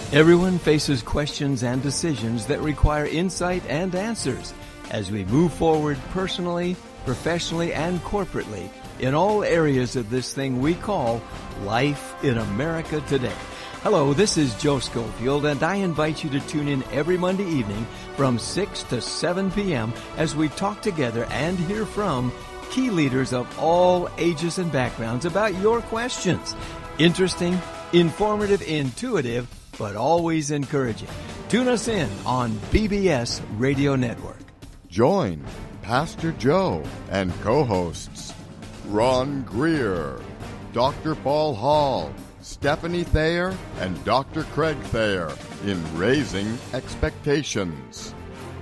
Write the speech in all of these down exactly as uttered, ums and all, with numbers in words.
Everyone faces questions and decisions that require insight and answers as we move forward personally, professionally, and corporately in all areas of this thing we call life in America today. Hello, this is Joe Schofield, and I invite you to tune in every Monday evening from six to seven p.m. as we talk together and hear from key leaders of all ages and backgrounds about your questions. Interesting, informative, intuitive, but always encouraging. Tune us in on B B S Radio Network. Join Pastor Joe and co-hosts Ron Greer, Doctor Paul Hall, Stephanie Thayer, and Doctor Craig Thayer in Raising Expectations.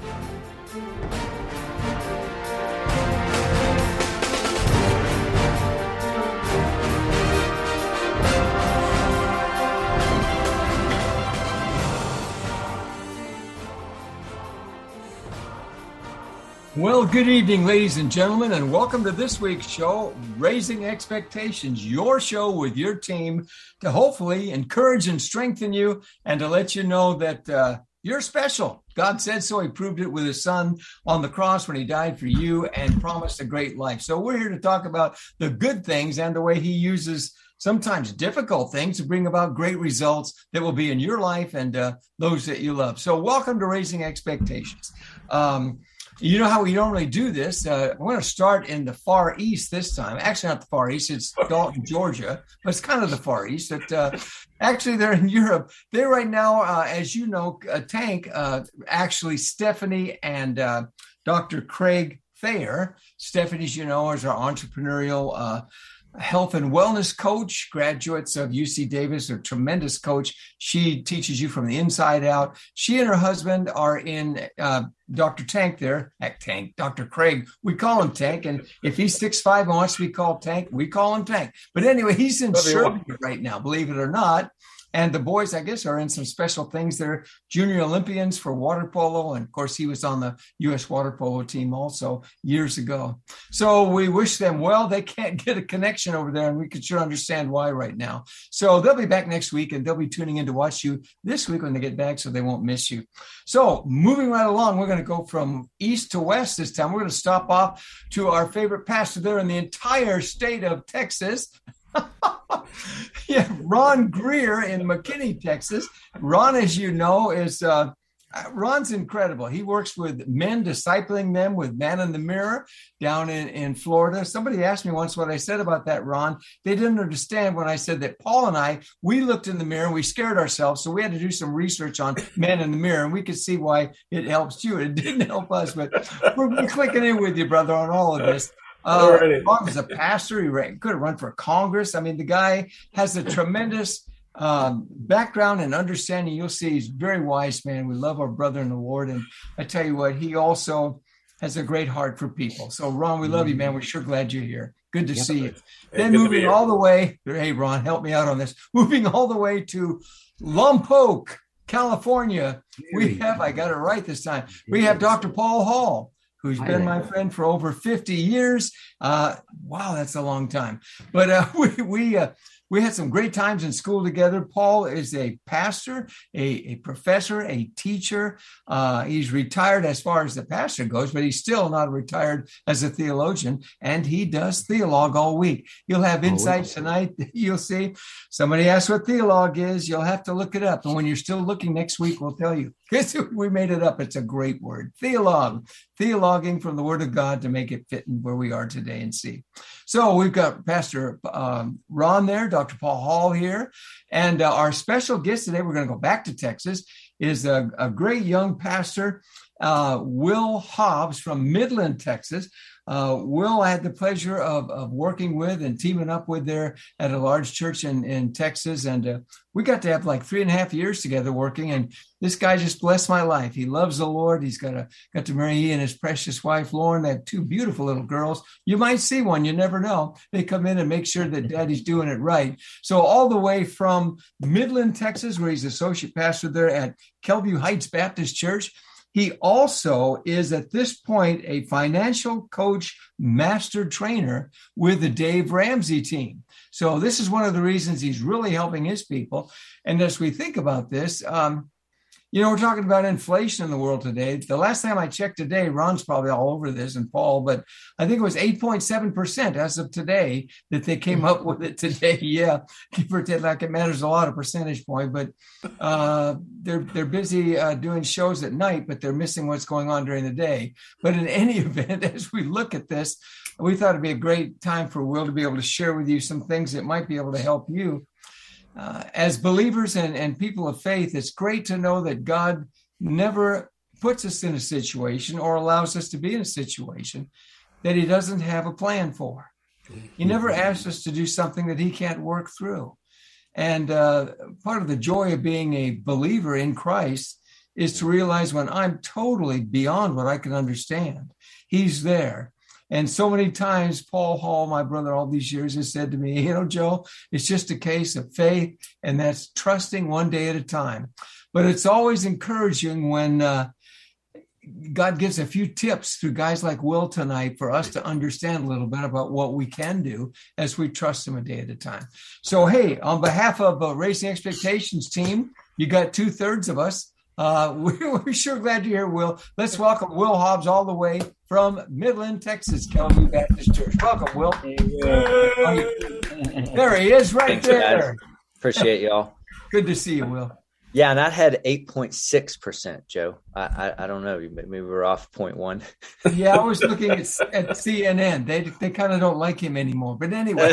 Well, good evening, ladies and gentlemen, and welcome to this week's show, Raising Expectations, your show with your team to hopefully encourage and strengthen you and to let you know that uh, you're special. God said so. He proved it with his son on the cross when he died for you and promised a great life. So we're here to talk about the good things and the way he uses sometimes difficult things to bring about great results that will be in your life and uh, those that you love. So welcome to Raising Expectations. Um, You know how we normally do this. Uh, I'm going to start in the Far East this time. Actually, not the Far East. It's Dalton, Georgia, but it's kind of the Far East. But, uh, actually, they're in Europe. They're right now, uh, as you know, a tank, uh, actually, Stephanie and uh, Doctor Craig Thayer. Stephanie, as you know, is our entrepreneurial uh health and wellness coach, graduates of U C Davis, a tremendous coach. She teaches you from the inside out. She and her husband are in uh, Doctor Tank there, at Tank, Doctor Craig. We call him Tank. And if he's six five and wants to be called Tank, we call him Tank. But anyway, he's in Serbia right now, believe it or not. And the boys, I guess, are in some special things. They're junior Olympians for water polo. And of course, he was on the U S water polo team also years ago. So we wish them well. They can't get a connection over there, and we can sure understand why right now. So they'll be back next week, and they'll be tuning in to watch you this week when they get back so they won't miss you. So moving right along, we're going to go from east to west this time. We're going to stop off to our favorite pastor there in the entire state of Texas. Yeah, Ron Greer in McKinney, Texas. Ron, as you know, is uh, Ron's incredible. He works with men, discipling them with Man in the Mirror down in, in Florida. Somebody asked me once what I said about that, Ron. They didn't understand when I said that Paul and I, we looked in the mirror and we scared ourselves. So we had to do some research on Man in the Mirror, and we could see why it helps you. It didn't help us, but we're, we're clicking in with you, brother, on all of this. Uh, Ron was a pastor. He ran, could have run for Congress. I mean, the guy has a tremendous um, background and understanding. You'll see he's a very wise man. We love our brother in the Lord. And I tell you what, he also has a great heart for people. So, Ron, we love you, man. We're sure glad you're here. Good to yeah, see you. Then moving all the way, hey, Ron, help me out on this. Moving all the way to Lompoc, California, we have, I got it right this time, we have Doctor Paul Hall, who's been my friend for over fifty years. Uh, wow, that's a long time. But uh, we we uh, we had some great times in school together. Paul is a pastor, a, a professor, a teacher. Uh, he's retired as far as the pastor goes, but he's still not retired as a theologian. And he does theologue all week. You'll have insights tonight. You'll see. Somebody asked what theologue is. You'll have to look it up. And when you're still looking next week, we'll tell you. We made it up. It's a great word. Theologue. Theologuing from the Word of God to make it fit in where we are today and see. So we've got Pastor um, Ron there, Doctor Paul Hall here, and uh, our special guest today, we're going to go back to Texas, is a, a great young pastor, uh, Will Hobbs from Midland, Texas. Uh, Will, I had the pleasure of, of working with and teaming up with there at a large church in, in Texas. And uh, we got to have like three and a half years together working. And this guy just blessed my life. He loves the Lord. He's got a, got to marry he and his precious wife, Lauren. They have two beautiful little girls. You might see one. You never know. They come in and make sure that daddy's doing it right. So all the way from Midland, Texas, where he's associate pastor there at Kelview Heights Baptist Church, He also is at this point a financial coach, master trainer with the Dave Ramsey team. So this is one of the reasons he's really helping his people. And as we think about this, um, you know, we're talking about inflation in the world today. The last time I checked today, Ron's probably all over this and Paul, but I think it was eight point seven percent as of today that they came up with it today. Yeah, give or take, like it matters a lot of percentage point, but uh, they're they're busy uh, doing shows at night, but they're missing what's going on during the day. But in any event, as we look at this, we thought it'd be a great time for Will to be able to share with you some things that might be able to help you. Uh, as believers and, and people of faith, it's great to know that God never puts us in a situation or allows us to be in a situation that he doesn't have a plan for. He never asks us to do something that he can't work through. And uh, part of the joy of being a believer in Christ is to realize when I'm totally beyond what I can understand, he's there. And so many times, Paul Hall, my brother, all these years, has said to me, you know, Joe, it's just a case of faith, and that's trusting one day at a time. But it's always encouraging when uh, God gives a few tips through guys like Will tonight for us to understand a little bit about what we can do as we trust him a day at a time. So, hey, on behalf of uh, Raising Expectations team, you got two thirds of us. Uh, we're, we're sure glad you're here, Will. Let's welcome Will Hobbs all the way from Midland, Texas, Calvary Baptist Church. Welcome, Will. There he is right Thanks, there. guys. Appreciate y'all. Good to see you, Will. Yeah, and that had eight point six percent, Joe. I, I I don't know. Maybe we're off zero point one. Yeah, I was looking at, at C N N. They they kind of don't like him anymore. But anyway,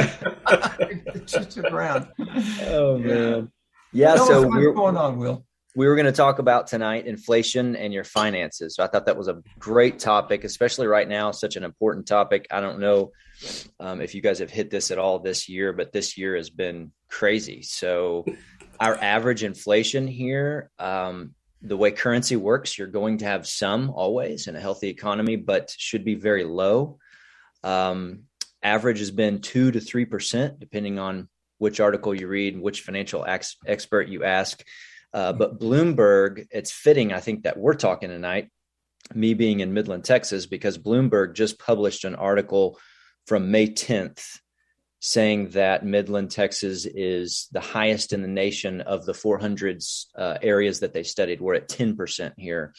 just around. Oh, man. Yeah, Tell so us what's we're going on, Will. We were going to talk about tonight inflation and your finances. So I thought that was a great topic, especially right now, such an important topic. I don't know um, if you guys have hit this at all this year, but this year has been crazy. So our average inflation here, um, the way currency works, you're going to have some always in a healthy economy, but should be very low. Um, average has been two to three percent, depending on which article you read, which financial ex- expert you ask. Uh, but Bloomberg, it's fitting, I think, that we're talking tonight, me being in Midland, Texas, because Bloomberg just published an article from May tenth saying that Midland, Texas is the highest in the nation of the four hundred uh, areas that they studied. We're at ten percent here.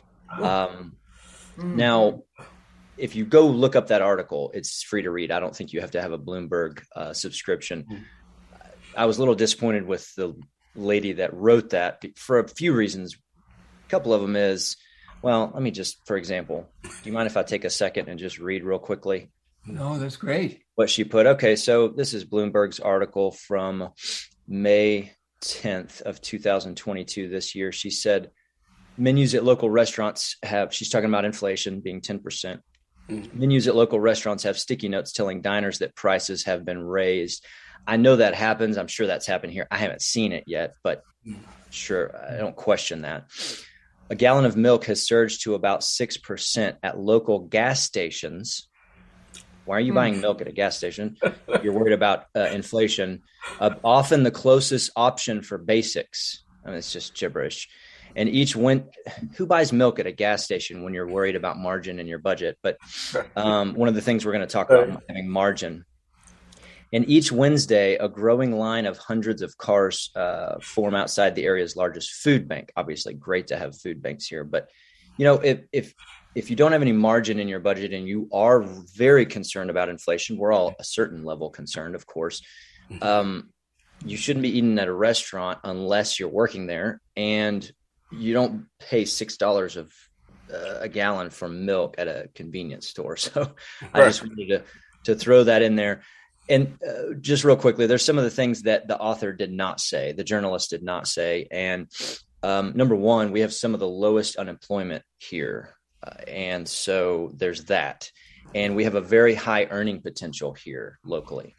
Um, now, if you go look up that article, it's free to read. I don't think you have to have a Bloomberg uh, subscription. I was a little disappointed with the lady that wrote that for a few reasons. A couple of them is, well, let me just, for example, do you mind if I take a second and just read real quickly? No, that's great. What she put. Okay, so this is Bloomberg's article from May tenth of two thousand twenty-two this year. She said menus at local restaurants have, she's talking about inflation being ten percent. Mm-hmm. Menus at local restaurants have sticky notes telling diners that prices have been raised. I know that happens. I'm sure that's happened here. I haven't seen it yet, but sure, I don't question that. A gallon of milk has surged to about six percent at local gas stations. Why are you buying milk at a gas station? You're worried about uh, inflation. Uh, often the closest option for basics. I mean, it's just gibberish. And each went, who buys milk at a gas station when you're worried about margin in your budget? But um, one of the things we're going to talk about, having margin. And each Wednesday, a growing line of hundreds of cars uh, form outside the area's largest food bank. Obviously, great to have food banks here. But, you know, if if if you don't have any margin in your budget and you are very concerned about inflation, we're all a certain level concerned, of course. Um, you shouldn't be eating at a restaurant unless you're working there. And you don't pay six dollars of uh, a gallon for milk at a convenience store. So right. I just wanted to, to throw that in there. And uh, just real quickly, there's some of the things that the author did not say, the journalist did not say. And um, number one, we have some of the lowest unemployment here. Uh, and so there's that. And we have a very high earning potential here locally.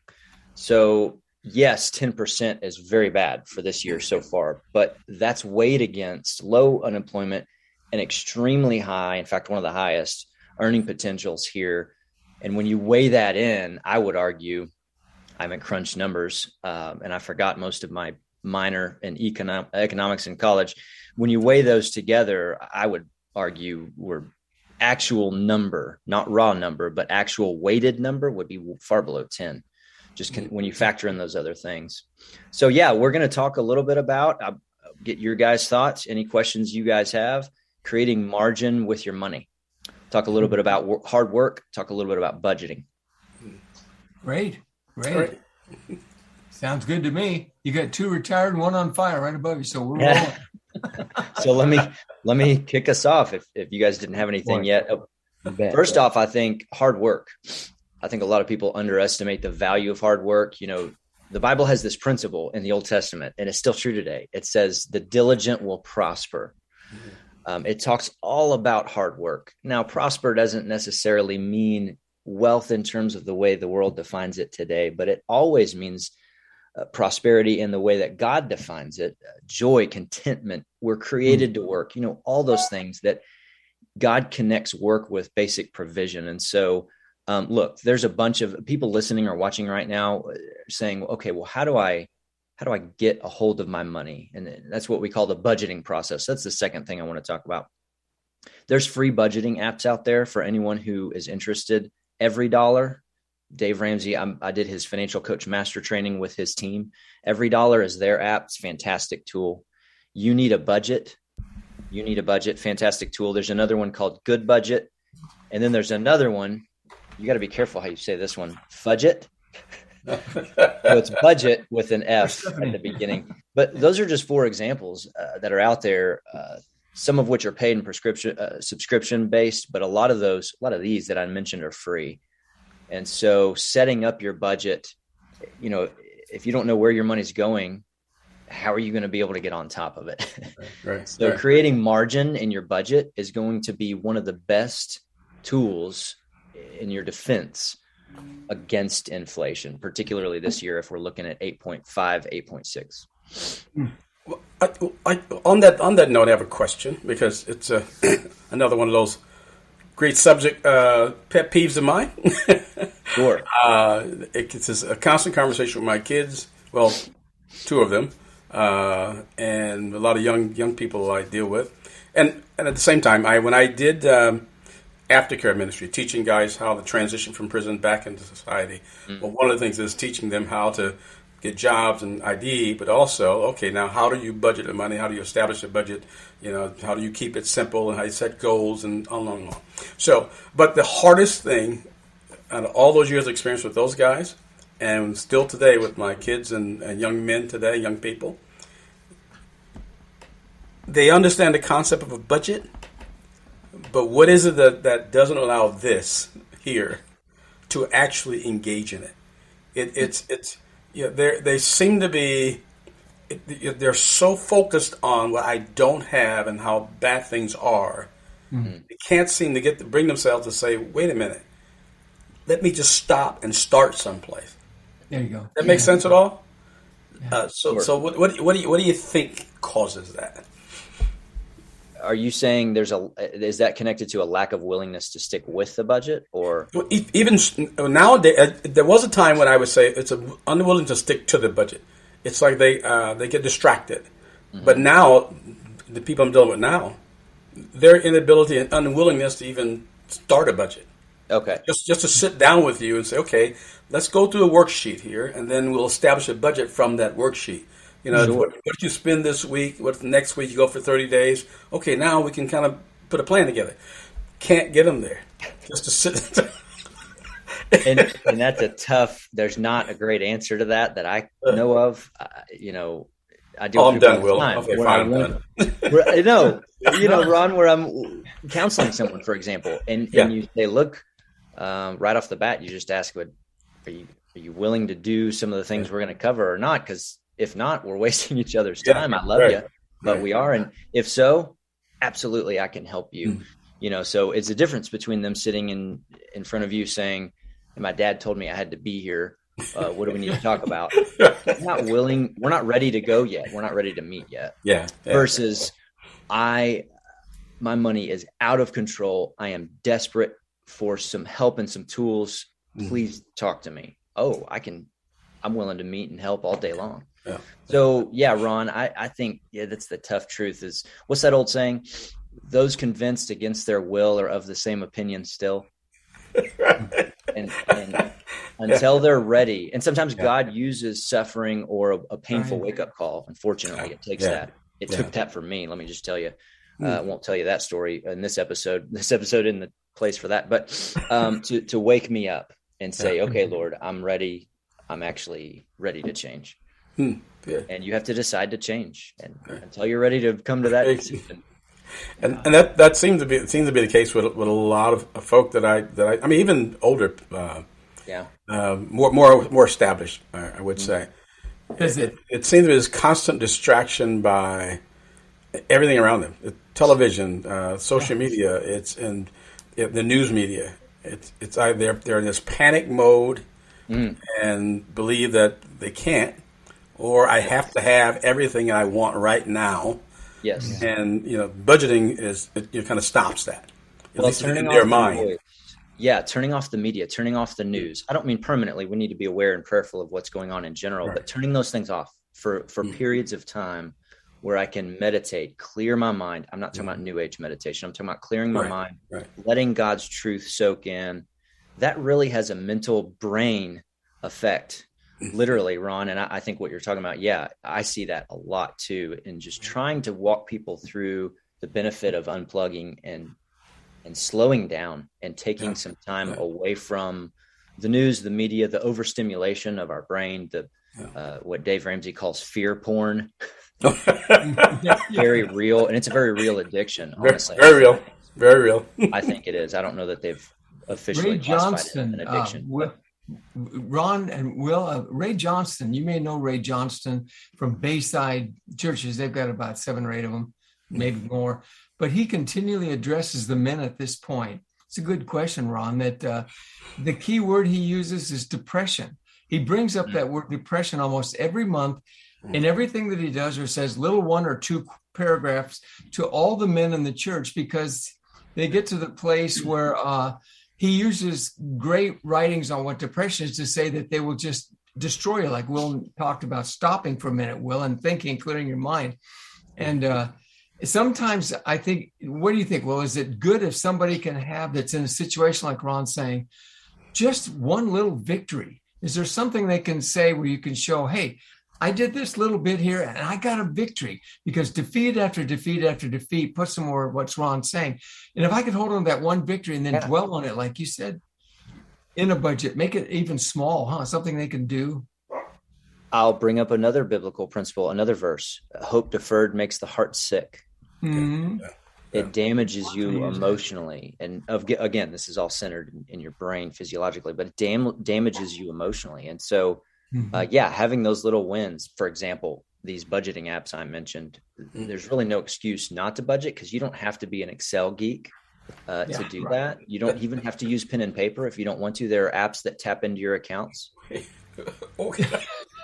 So yes, ten percent is very bad for this year so far, but that's weighed against low unemployment and extremely high, in fact, one of the highest earning potentials here. And when you weigh that in, I would argue, I haven't crunched numbers, um, and I forgot most of my minor in econom- economics in college. When you weigh those together, I would argue we're actual number, not raw number, but actual weighted number would be far below ten, just can, when you factor in those other things. So yeah, we're going to talk a little bit about, I'll get your guys' thoughts, any questions you guys have, creating margin with your money. Talk a little bit about w- hard work, talk a little bit about budgeting. Great, great. great. Sounds good to me. You got two retired and one on fire right above you. So we're rolling. So let me let me kick us off if, if you guys didn't have anything yet. Oh, first off, I think hard work. I think a lot of people underestimate the value of hard work. You know, the Bible has this principle in the Old Testament, and it's still true today. It says the diligent will prosper. Um, it talks all about hard work. Now, prosper doesn't necessarily mean wealth in terms of the way the world defines it today, but it always means Uh, prosperity in the way that God defines it, uh, joy, contentment. We're created to work, you know, all those things that God connects work with basic provision. And so, um, look, there's a bunch of people listening or watching right now saying, okay, well, how do I, how do I get a hold of my money? And that's what we call the budgeting process. That's the second thing I want to talk about. There's free budgeting apps out there for anyone who is interested. Every Dollar, Dave Ramsey, I'm, I did his financial coach master training with his team. Every Dollar is their app. It's a fantastic tool. You need a budget. You need a budget. Fantastic tool. There's another one called Good Budget. And then there's another one. You got to be careful how you say this one. Fudget. So it's budget with an F at the beginning. But those are just four examples uh, that are out there, uh, some of which are paid and prescription, uh, subscription based. But a lot of those, a lot of these that I mentioned are free. And so setting up your budget, you know, if you don't know where your money's going, how are you going to be able to get on top of it? Right, right, so right. creating margin in your budget is going to be one of the best tools in your defense against inflation, particularly this year, if we're looking at eight point five, eight point six. Well, I, I, on that on that note, I have a question because it's a, another one of those great subject uh, pet peeves of mine. Sure. Uh, it, it's a constant conversation with my kids. Well, two of them, uh, and a lot of young young people I deal with. And and at the same time, I when I did um, aftercare ministry, teaching guys how to transition from prison back into society. Mm. Well, one of the things is teaching them how to get jobs and I D, but also, okay, now how do you budget the money? How do you establish a budget? You know, how do you keep it simple and how you set goals and on and on and on. So, but the hardest thing out of all those years of experience with those guys, and still today with my kids and, and young men today, young people, they understand the concept of a budget, but what is it that, that doesn't allow this here to actually engage in it? It it's it's you know, they they seem to be they're so focused on what I don't have and how bad things are. Mm-hmm. They can't seem to get to bring themselves to say, wait a minute, let me just stop and start someplace. There you go. That makes yeah. sense at all? Yeah. Uh, so so what what what do you what do you think causes that? Are you saying there's a, is that connected to a lack of willingness to stick with the budget, or? Even nowadays, there was a time when I would say it's a, unwilling to stick to the budget. It's like they, uh, they get distracted. Mm-hmm. But now, the people I'm dealing with now, their inability and unwillingness to even start a budget. Okay. Just, just to sit down with you and say, okay, let's go through a worksheet here, and then we'll establish a budget from that worksheet. You know, sure. what, what did you spend this week? What next week you go for thirty days? Okay, now we can kind of put a plan together. Can't get them there. Just to sit. and, and that's a tough. There's not a great answer to that that I know of. Uh, you know, I deal oh, with I'm done, Will. time Okay, fine, I'm done. Where, no, you know, Ron, where I'm counseling someone, for example, and, yeah. and you say, look, um, right off the bat, you just ask, "What are you? Are you willing to do some of the things we're going to cover or not?" Because if not, we're wasting each other's time. Yeah, I love right, you, but right. we are. And if so, absolutely, I can help you. Mm. You know, so it's a difference between them sitting in, in front of you saying, my dad told me I had to be here. Uh, what do we need to talk about? We're not willing. We're not ready to go yet. We're not ready to meet yet. Yeah. yeah. Versus I, my money is out of control. I am desperate for some help and some tools. Please mm. talk to me. Oh, I can, I'm willing to meet and help all day long. Yeah. So yeah, Ron, I, I think, yeah, that's the tough truth is, what's that old saying? Those convinced against their will are of the same opinion still. and, and until yeah. they're ready. And sometimes yeah. God uses suffering or a, a painful right. wake up call. Unfortunately, it takes yeah. that. It yeah. took that for me. Let me just tell you. Uh, I won't tell you that story in this episode. This episode isn't the place for that, but um, to to wake me up and say, yeah. "Okay, Lord, I'm ready. I'm actually ready to change." Hmm. Yeah. And you have to decide to change, and yeah. until you're ready to come to that decision. And uh, and that, that seems to be it seems to be the case with with a lot of folk that I that I I mean even older, uh, yeah, uh, more more more established. Uh, I would mm-hmm. say. Is it? It, it seems to be this constant distraction by everything around them: the television, uh, social yeah. media, it's and it, the news media. It's it's either they're they're in this panic mode mm. and believe that they can't, or I have to have everything I want right now. Yes, and you know, budgeting is it, it kind of stops that. At well, least turning in their off mind. The voice. Yeah, turning off the media, turning off the news. I don't mean permanently. We need to be aware and prayerful of what's going on in general, right. but turning those things off for for mm. periods of time where I can meditate, clear my mind. I'm not talking mm. about New Age meditation. I'm talking about clearing my right. mind, right. letting God's truth soak in. That really has a mental brain effect. Literally, Ron, and I, I think what you're talking about, yeah, I see that a lot too, in just trying to walk people through the benefit of unplugging and and slowing down and taking yeah. some time yeah. away from the news, the media, the overstimulation of our brain, the yeah. uh, what Dave Ramsey calls fear porn. Very real, and it's a very real addiction, honestly. Very, very real, very real. I think it is. I don't know that they've officially Ray classified Johnston, it as an addiction. Uh, with- Ron and Will, uh, Ray Johnston, you may know Ray Johnston from Bayside churches. They've got about seven or eight of them, maybe more. But he continually addresses the men at this point. It's a good question, Ron, that uh, the key word he uses is depression. He brings up that word depression almost every month in everything that he does or says little one or two paragraphs to all the men in the church, because they get to the place where uh, he uses great writings on what depression is to say that they will just destroy you, like Will talked about stopping for a minute, Will, and thinking, clearing your mind. And uh, sometimes I think, what do you think, Will? Is it good if somebody can have that's in a situation like Ron's saying, just one little victory? Is there something they can say where you can show, hey, I did this little bit here and I got a victory? Because defeat after defeat after defeat puts some more what's Ron saying. And if I could hold on to that one victory and then yeah. dwell on it, like you said, in a budget, make it even small, huh? Something they can do. I'll bring up another biblical principle, another verse. Hope deferred makes the heart sick. Mm-hmm. It damages you emotionally. And again, this is all centered in your brain physiologically, but it dam- damages you emotionally. And so, Uh, yeah, having those little wins, for example, these budgeting apps I mentioned, mm-hmm. there's really no excuse not to budget, because you don't have to be an Excel geek uh, yeah, to do right. that. You don't even have to use pen and paper if you don't want to. There are apps that tap into your accounts. Okay.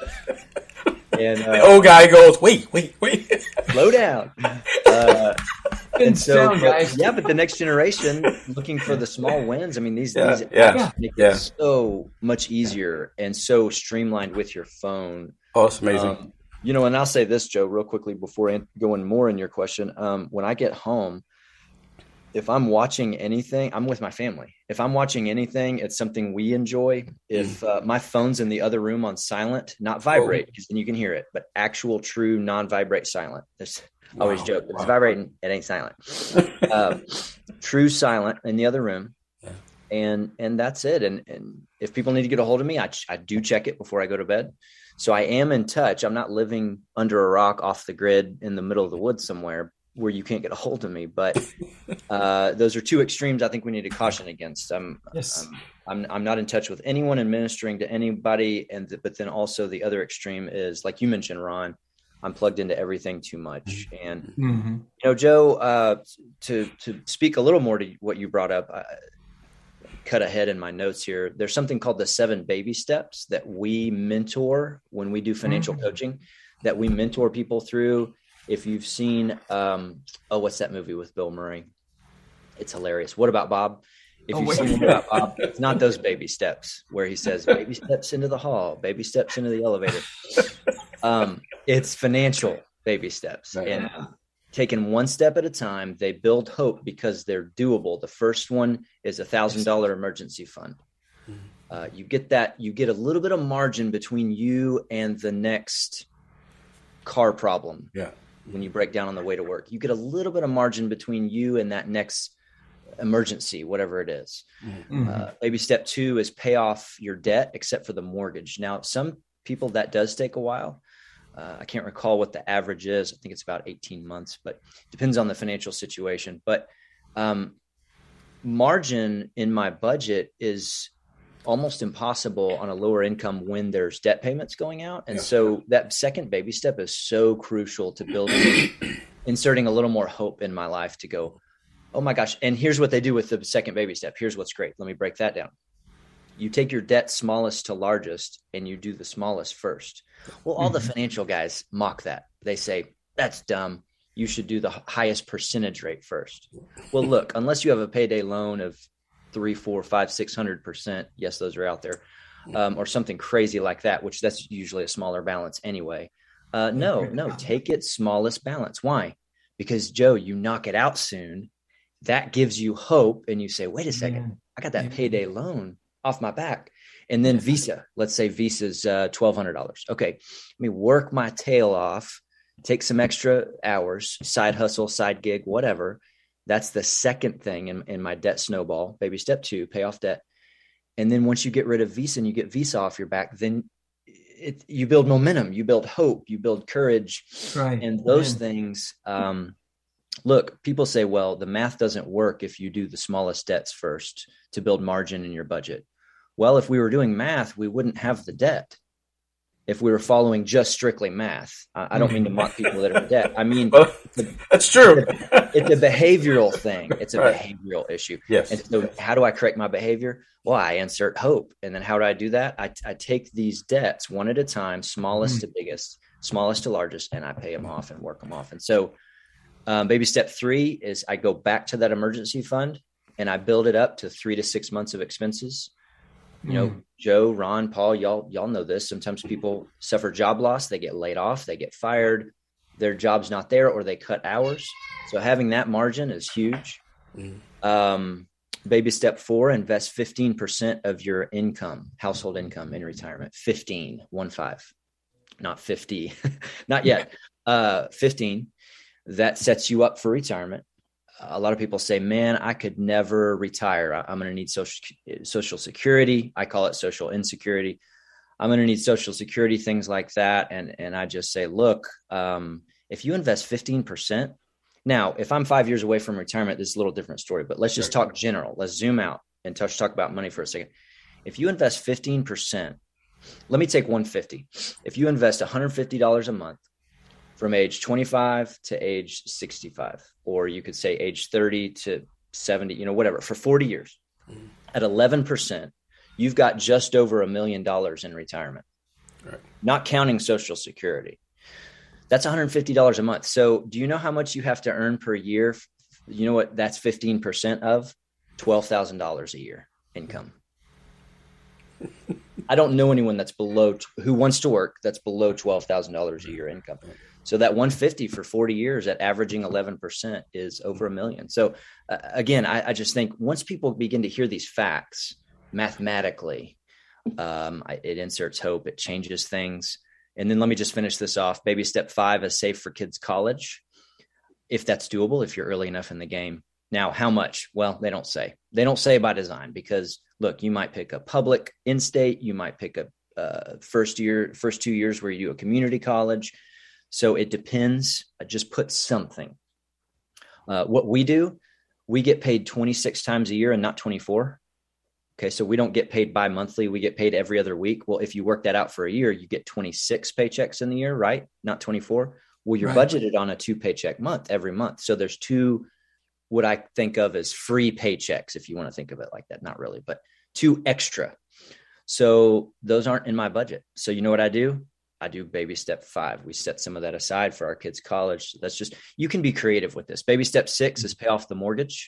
And uh, the old guy goes, wait, wait, wait. Slow down. Uh, and so, but, yeah, but the next generation looking for the small wins. I mean, these, yeah, these yeah, apps make yeah. it so much easier and so streamlined with your phone. Oh, it's amazing. Um, you know, and I'll say this, Joe, real quickly before going more in your question. Um, when I get home, if I'm watching anything, I'm with my family. If I'm watching anything, it's something we enjoy. If uh, my phone's in the other room on silent, not vibrate, because then you can hear it, but actual, true, non-vibrate silent. There's I always wow. joke, if it's wow. vibrating, it ain't silent. um, true silent in the other room. Yeah. And and that's it. And and if people need to get a hold of me, I, I do check it before I go to bed. So I am in touch. I'm not living under a rock off the grid in the middle of the woods somewhere where you can't get a hold of me. But uh, those are two extremes I think we need to caution against. I'm, yes. I'm, I'm, I'm not in touch with anyone and ministering to anybody. And th- But then also the other extreme is, like you mentioned, Ron, I'm plugged into everything too much. And, mm-hmm. you know, Joe, uh, to, to speak a little more to what you brought up, I cut ahead in my notes here. There's something called the seven baby steps that we mentor when we do financial mm-hmm. coaching, that we mentor people through. If you've seen, um, oh, what's that movie with Bill Murray? It's hilarious. What About Bob? If oh, you've wait. seen What About Bob, it's not those baby steps where he says baby steps into the hall, baby steps into the elevator. um, it's financial baby steps. Right. And taking one step at a time, they build hope because they're doable. The first one is a one thousand dollars emergency fund. Uh, you get that, you get a little bit of margin between you and the next car problem. Yeah. When you break down on the way to work, you get a little bit of margin between you and that next emergency, whatever it is. Mm-hmm. Uh, baby step two is pay off your debt, except for the mortgage. Now, some people that does take a while. Uh, I can't recall what the average is. I think it's about eighteen months, but depends on the financial situation. But um, margin in my budget is almost impossible on a lower income when there's debt payments going out. And yeah. so that second baby step is so crucial to building, inserting a little more hope in my life to go, oh my gosh. And here's what they do with the second baby step. Here's what's great. Let me break that down. You take your debt smallest to largest and you do the smallest first. Well, all mm-hmm. the financial guys mock that. They say, that's dumb. You should do the highest percentage rate first. Well, look, unless you have a payday loan of three, four, five, six hundred percent. Yes, those are out there, um, or something crazy like that, which that's usually a smaller balance anyway. Uh, no, no, take it smallest balance. Why? Because Joe, you knock it out soon. That gives you hope, and you say, "Wait a second, yeah. I got that payday loan off my back." And then Visa, let's say Visa's uh, twelve hundred dollars. Okay, let me work my tail off, take some extra hours, side hustle, side gig, whatever. That's the second thing in, in my debt snowball. Baby step two, pay off debt. And then once you get rid of Visa and you get Visa off your back, then it, you build momentum, you build hope, you build courage. Right. And those yeah. things, um, look, people say, well, the math doesn't work if you do the smallest debts first to build margin in your budget. Well, if we were doing math, we wouldn't have the debt. If we were following just strictly math. I don't mean to mock people that are in debt. I mean, well, that's true. It's a behavioral thing. It's a right. behavioral issue. Yes. And so how do I correct my behavior? Well, I insert hope. And then how do I do that? I, I take these debts one at a time, smallest mm-hmm. to biggest, smallest to largest, and I pay them off and work them off. And so um, baby step three is I go back to that emergency fund and I build it up to three to six months of expenses. You know, mm. Joe, Ron, Paul, y'all, y'all know this. Sometimes people suffer job loss. They get laid off. They get fired. Their job's not there, or they cut hours. So having that margin is huge. Mm. Um, baby step four, invest fifteen percent of your income, household income in retirement. fifteen, one five, not fifty, not yet. Uh, fifteen. That sets you up for retirement. A lot of people say, man, I could never retire. I'm going to need social, social security. I call it social insecurity. I'm going to need social security, things like that. And, and I just say, look, um, if you invest fifteen percent, now, if I'm five years away from retirement, this is a little different story, but let's just talk general. Let's zoom out and touch, talk about money for a second. If you invest fifteen percent, let me take one hundred fifty. If you invest one hundred fifty dollars a month, from age twenty-five to age sixty-five, or you could say age thirty to seventy, you know, whatever, for forty years mm-hmm. at eleven percent, you've got just over a million dollars in retirement, right. Not counting Social Security. That's one hundred fifty dollars a month. So do you know how much you have to earn per year? You know what that's fifteen percent of? twelve thousand dollars a year income. I don't know anyone that's below, who wants to work, that's below twelve thousand dollars a year income. So that one hundred fifty for forty years at averaging eleven percent is over a million. So uh, again, I, I just think once people begin to hear these facts mathematically, um, I, it inserts hope, it changes things. And then let me just finish this off. Baby step five is save for kids' college. If that's doable, if you're early enough in the game. Now, how much? Well, they don't say. They don't say by design because look, you might pick a public in-state, you might pick a uh, first year, first two years where you do a community college. So it depends. Just put something. Uh, what we do, we get paid twenty-six times a year and not twenty-four. Okay, so we don't get paid bi-monthly. We get paid every other week. Well, if you work that out for a year, you get twenty-six paychecks in the year, right? Not twenty-four. Well, you're right. Budgeted on a two paycheck month every month. So there's two, what I think of as free paychecks, if you want to think of it like that. Not really, but two extra. So those aren't in my budget. So you know what I do? I do baby step five. We set some of that aside for our kids' college. So that's just, you can be creative with this. Baby step six is pay off the mortgage.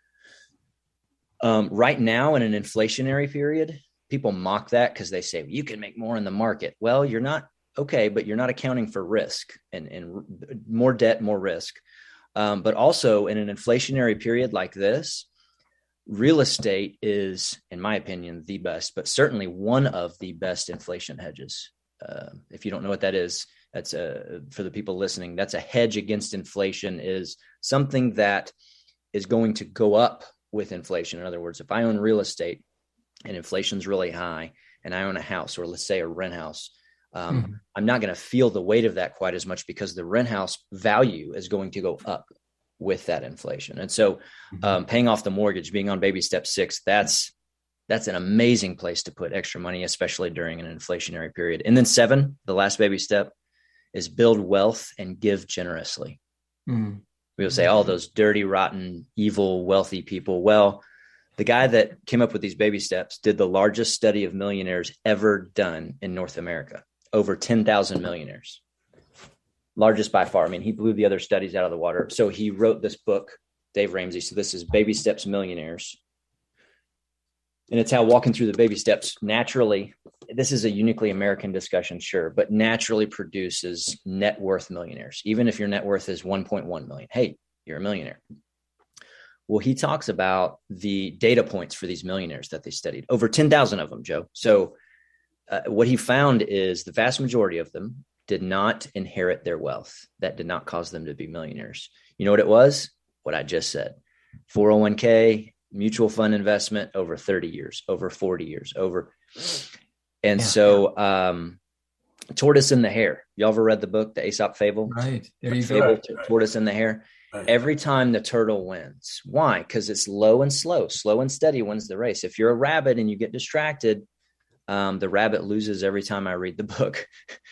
Um, right now in an inflationary period, people mock that because they say, you can make more in the market. Well, you're not okay, but you're not accounting for risk and, and more debt, more risk. Um, but also in an inflationary period like this, real estate is, in my opinion, the best, but certainly one of the best inflation hedges. Uh, if you don't know what that is, that's a, for the people listening, that's a hedge against inflation, is something that is going to go up with inflation. In other words, if I own real estate and inflation's really high and I own a house, or let's say a rent house, um, mm-hmm. I'm not going to feel the weight of that quite as much because the rent house value is going to go up with that inflation. And so um, paying off the mortgage, being on baby step six, that's, that's an amazing place to put extra money, especially during an inflationary period. And then seven, the last baby step, is build wealth and give generously. Mm-hmm. We'll say, oh, those dirty, rotten, evil, wealthy people. Well, the guy that came up with these baby steps did the largest study of millionaires ever done in North America. Over ten thousand millionaires. Largest by far. I mean, he blew the other studies out of the water. So he wrote this book, Dave Ramsey. So this is Baby Steps Millionaires. And it's how walking through the baby steps naturally, this is a uniquely American discussion, sure, but naturally produces net worth millionaires. Even if your net worth is one point one million, hey, you're a millionaire. Well, he talks about the data points for these millionaires that they studied, over ten thousand of them, Joe. So uh, what he found is the vast majority of them did not inherit their wealth. That did not cause them to be millionaires. You know what it was? What I just said. four oh one k, mutual fund investment over thirty years, over forty years, over. And yeah, so um, Tortoise and the Hare. Y'all ever read the book, the Aesop Fable? Right. There you Fable, go. Tortoise and the Hare. Right. Every time the turtle wins. Why? Because it's low and slow. Slow and steady wins the race. If you're a rabbit and you get distracted, um, the rabbit loses every time I read the book.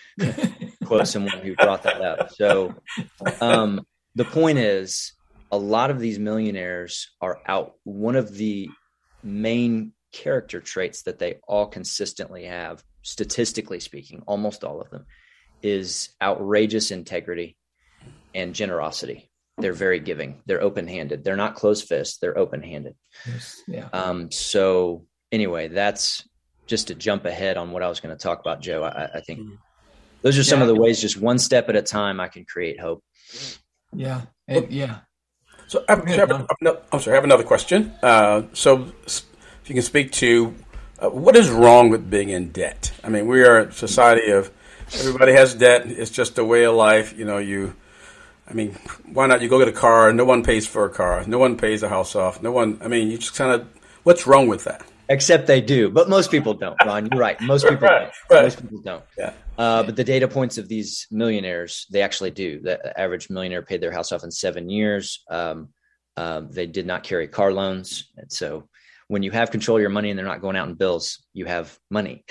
Quote someone who brought that up. So um, the point is, a lot of these millionaires are out. One of the main character traits that they all consistently have, statistically speaking, almost all of them, is outrageous integrity and generosity. They're very giving. They're open-handed. They're not closed fists. They're open-handed. Yes. Yeah. Um, so anyway, that's just to jump ahead on what I was going to talk about, Joe. I, I think mm-hmm. those are some yeah. of the ways, just one step at a time, I can create hope. Yeah. And, yeah. So I have, ahead, I have, no, I'm sorry, I have another question. Uh, so if you can speak to uh, what is wrong with being in debt? I mean, we are a society of everybody has debt. It's just a way of life. You know, you, I mean, why not? You go get a car. No one pays for a car. No one pays a house off. No one, I mean, you just kind of, what's wrong with that? Except they do, but most people don't, Ron. You're right. Most people right, don't. Right. Most people don't. Yeah. Uh, but the data points of these millionaires, they actually do. The average millionaire paid their house off in seven years. Um, um, they did not carry car loans. And so when you have control of your money and they're not going out in bills, you have money.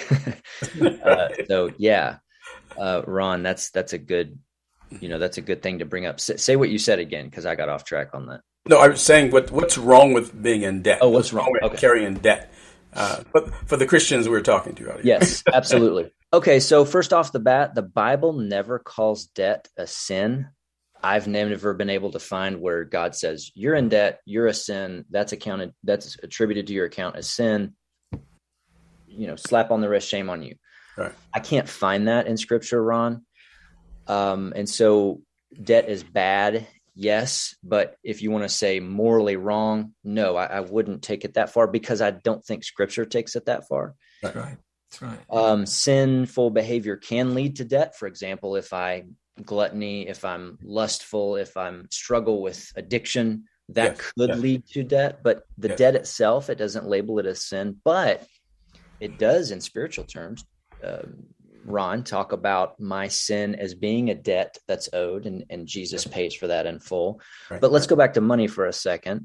uh, so yeah, uh, Ron, that's, that's a good, you know, that's a good thing to bring up. S- say what you said again, because I got off track on that. No, I was saying what what's wrong with being in debt? Oh, what's, what's wrong with okay. carrying debt? Uh, but for the Christians we're talking to, right? Yes, absolutely. Okay, so first off the bat, the Bible never calls debt a sin. I've never been able to find where God says you're in debt, you're a sin. That's accounted, that's attributed to your account as sin. You know, slap on the wrist, shame on you. Right. I can't find that in Scripture, Ron. Um, and so debt is bad. Yes, but if you want to say morally wrong, no, I, I wouldn't take it that far because I don't think Scripture takes it that far. That's right. That's right. Um, sinful behavior can lead to debt. For example, if I gluttony, if I'm lustful, if I'm struggle with addiction, that yes, could yes. lead to debt. But the yes. debt itself, it doesn't label it as sin, but it does in spiritual terms. Uh, Ron, talk about my sin as being a debt that's owed, and, and Jesus pays for that in full. Right. But let's go back to money for a second.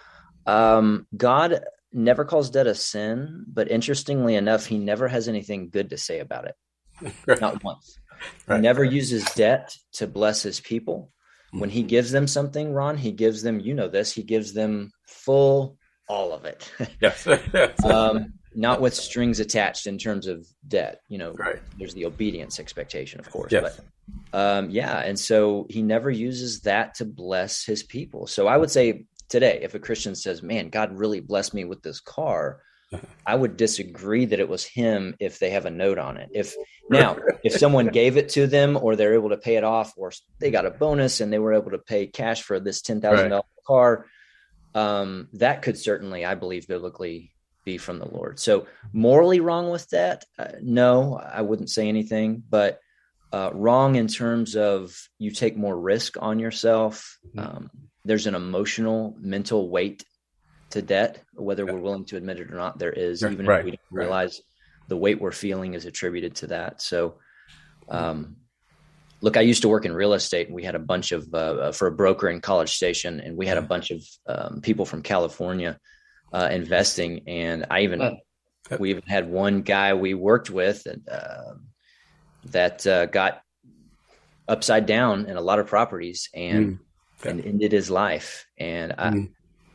Um, God never calls debt a sin, but interestingly enough, he never has anything good to say about it. Right. Not once. Right. He never uses debt to bless his people. When he gives them something, Ron, he gives them, you know this, he gives them full, all of it. Yes. um, not with strings attached in terms of debt, you know, right. There's the obedience expectation, of course, yes. but um, yeah. And so he never uses that to bless his people. So I would say today, if a Christian says, man, God really blessed me with this car, I would disagree that it was him if they have a note on it. If now, if someone gave it to them or they're able to pay it off, or they got a bonus and they were able to pay cash for this ten thousand dollars right. car, um, that could certainly, I believe, biblically be from the Lord. So morally wrong with that? Uh, no, I wouldn't say anything, but uh, wrong in terms of you take more risk on yourself. Um, there's an emotional, mental weight to debt, whether we're willing to admit it or not. There is, yeah, even right, if we don't realize right. the weight we're feeling is attributed to that. So, um, look, I used to work in real estate, and we had a bunch of uh, for a broker in College Station, and we had a bunch of um, people from California uh, investing. And I even oh. we even had one guy we worked with and, uh, that uh, got upside down in a lot of properties and mm. yeah. and ended his life. And I. Mm.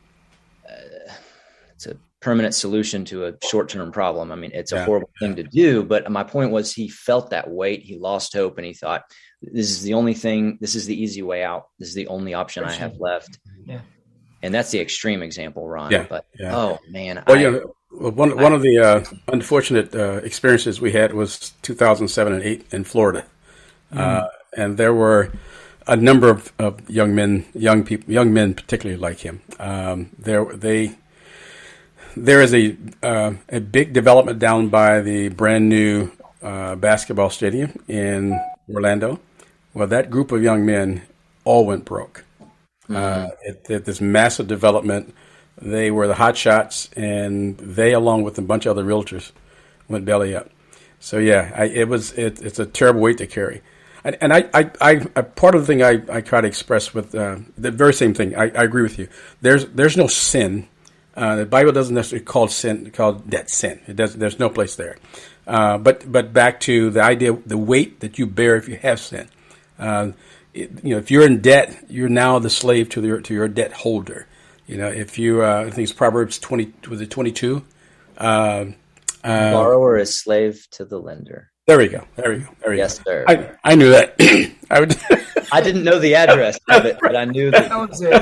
It's a permanent solution to a short-term problem. I mean, it's a yeah. horrible thing to do, but my point was he felt that weight. He lost hope, and he thought, this is the only thing, this is the easy way out. This is the only option I have left. Yeah. And that's the extreme example, Ron. Yeah. But, yeah. oh, man. Well, I, you know, one, one I, of the uh, unfortunate uh, experiences we had was two thousand seven and eight in Florida. Mm-hmm. Uh, and there were a number of, of young men, young people, young men particularly like him. Um, there, they... There is a uh, a big development down by the brand new uh, basketball stadium in Orlando. Well, that group of young men all went broke. Mm-hmm. Uh, at, at this massive development, they were the hot shots, and they, along with a bunch of other realtors, went belly up. So yeah, I, it was it, it's a terrible weight to carry. And, and I, I, I, I, part of the thing I, I try to express with uh, the very same thing. I, I agree with you. There's there's no sin. Uh, the Bible doesn't necessarily call sin, call debt sin. It does. There's no place there. Uh, but but back to the idea, the weight that you bear if you have sin. Uh, it, you know, if you're in debt, you're now the slave to your to your debt holder. You know, if you, uh, I think it's Proverbs twenty, was it twenty-two? Uh, uh, Borrower is slave to the lender. There we go. There we go. There we yes, go. sir. I, I knew that. I would. I didn't know the address of it, but I knew that. That was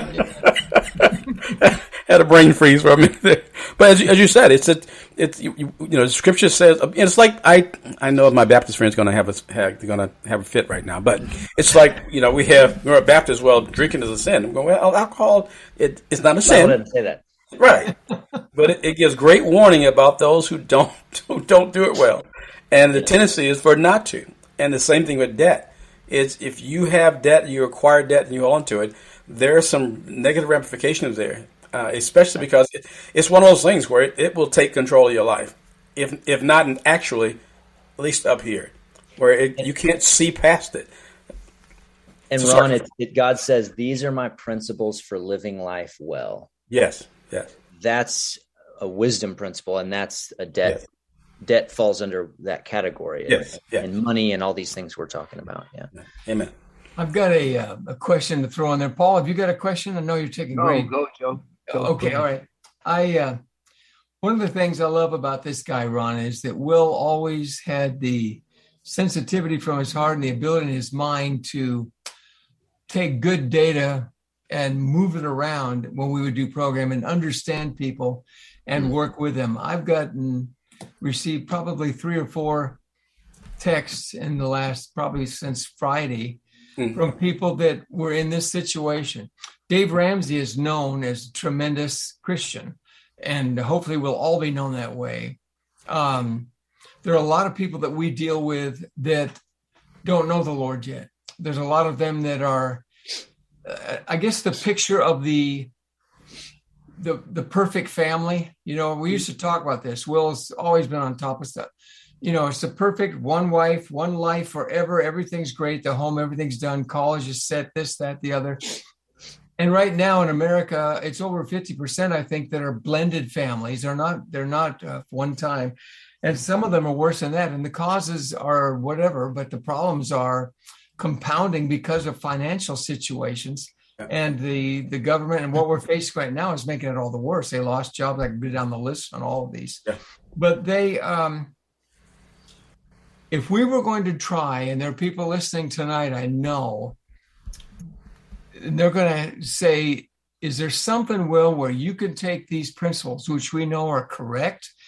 it. Had a brain freeze for a minute there. But as you, as you said, it's a, it's you, you, you know, the scripture says, it's like I I know my Baptist friend's going to have a have, going to have a fit right now, but it's like, you know, we have we're a Baptist. Well, drinking is a sin. I'm going, well, alcohol it it's not a sin. I didn't say that. Right, but it, it gives great warning about those who don't who don't do it well, and the tendency is for not to. And the same thing with debt. It's if you have debt, you acquire debt, and you hold on to it. There are some negative ramifications there. Uh, especially because it, it's one of those things where it, it will take control of your life, if if not in actually, at least up here, where it, you can't see past it. And so Ron, it, it, God says, these are my principles for living life well. Yes, yes. That's a wisdom principle, and that's a debt. Yes. Debt falls under that category. Yes, and, yes. and money and all these things we're talking about. Yeah. Amen. I've got a uh, a question to throw in there. Paul, have you got a question? I know you're taking oh, great. Go, Joe. Go, okay, go. all right. I uh, one of the things I love about this guy, Ron, is that Will always had the sensitivity from his heart and the ability in his mind to take good data and move it around when we would do program and understand people and mm-hmm. work with them. I've gotten received probably three or four texts in the last probably since Friday mm-hmm. from people that were in this situation. Dave Ramsey is known as a tremendous Christian, and hopefully we'll all be known that way. Um, there are a lot of people that we deal with that don't know the Lord yet. There's a lot of them that are, uh, I guess, the picture of the, the the perfect family. You know, we used to talk about this. Will's always been on top of stuff. You know, it's the perfect one wife, one life forever. Everything's great. The home, everything's done. College is set, this, that, the other. And right now in America, it's over fifty percent, I think, that are blended families. They're not, they're not uh, one time. And some of them are worse than that. And the causes are whatever, but the problems are compounding because of financial situations. Yeah. And the, the government and what we're facing right now is making it all the worse. They lost jobs. I could be down the list on all of these. Yeah. But they, um, if we were going to try, and there are people listening tonight, I know, and they're going to say, is there something, Will, where you can take these principles, which we know are correct,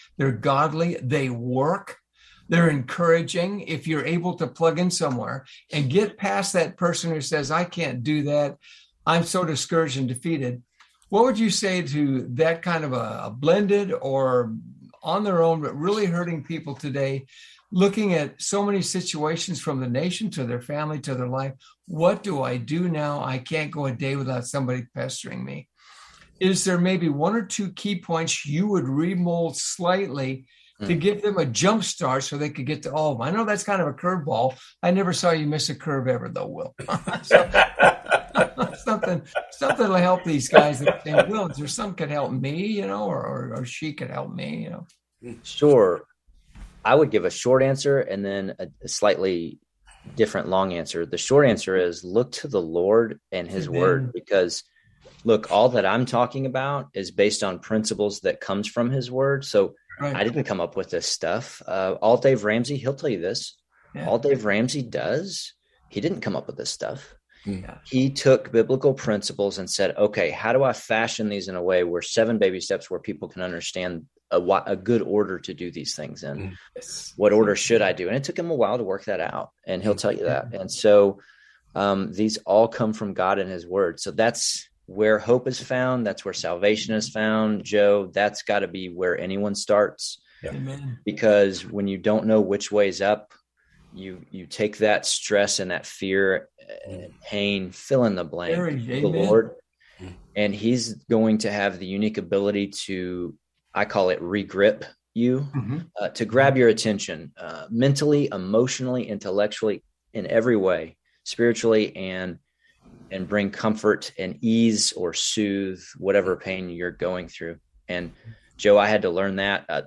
they're godly, they work, they're encouraging. If you're able to plug in somewhere and get past that person who says, I can't do that, I'm so discouraged and defeated, what would you say to that kind of a, a blended or on their own, but really hurting people today, looking at so many situations from the nation to their family to their life? What do I do now? I can't go a day without somebody pestering me. Is there maybe one or two key points you would remold slightly mm. to give them a jump start so they could get to all of them? I know that's kind of a curveball. I never saw you miss a curve ever, though, Will. so, something something to help these guys that say, Will, is there something could help me, you know, or, or or she could help me, you know? Sure. I would give a short answer and then a, a slightly different long answer. The short answer is look to the Lord and his Amen. Word, because look, all that I'm talking about is based on principles that comes from his word. So right. I didn't come up with this stuff. Uh, all Dave Ramsey, he'll tell you this. Yeah. All Dave Ramsey does, he didn't come up with this stuff. Yeah. He took biblical principles and said, okay, how do I fashion these in a way where seven baby steps where people can understand a, a good order to do these things in? Yes. What order should I do? And it took him a while to work that out. And he'll tell you that. And so um, these all come from God and his word. So that's where hope is found. That's where salvation is found. Joe, that's got to be where anyone starts. Yeah. Because when you don't know which way's up, you you take that stress and that fear and pain, fill in the blank, the Lord, and he's going to have the unique ability to, I call it regrip you, mm-hmm. uh, to grab your attention uh, mentally, emotionally, intellectually, in every way, spiritually, and and bring comfort and ease or soothe whatever pain you're going through. And Joe, I had to learn that. Uh,